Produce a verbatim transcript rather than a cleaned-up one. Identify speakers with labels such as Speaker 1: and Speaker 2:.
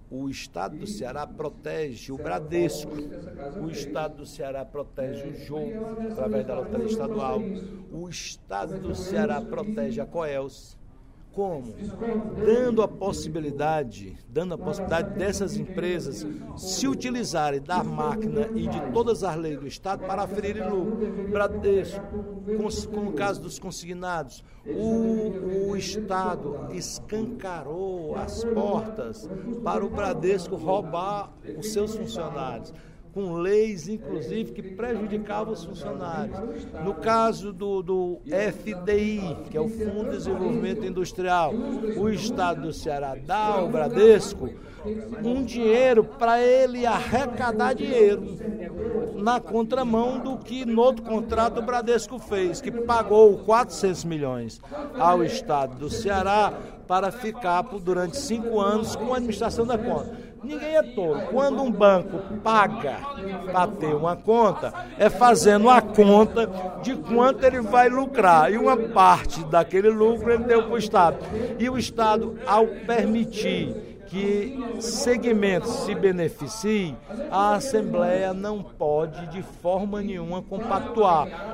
Speaker 1: o Estado do Ceará protege o Bradesco, o Estado do Ceará protege o jogo através da loteria estadual, o Estado do Ceará protege a Coelce. Como? Dando a possibilidade, dando a possibilidade dessas empresas se utilizarem da máquina e de todas as leis do Estado para aferirem lucro. Bradesco, com, com o caso dos consignados, o, o Estado escancarou as portas para o Bradesco roubar os seus funcionários, com leis, inclusive, que prejudicavam os funcionários. No caso do, do F D I, que é o Fundo de Desenvolvimento Industrial, o Estado do Ceará dá ao Bradesco um dinheiro para ele arrecadar dinheiro, na contramão do que no outro contrato o Bradesco fez, que pagou quatrocentos milhões ao Estado do Ceará para ficar por, durante cinco anos com a administração da conta. Ninguém é tolo. Quando um banco paga para ter uma conta, é fazendo a conta de quanto ele vai lucrar. E uma parte daquele lucro ele deu para o Estado. E o Estado, ao permitir que segmentos se beneficiem, a Assembleia não pode de forma nenhuma compactuar.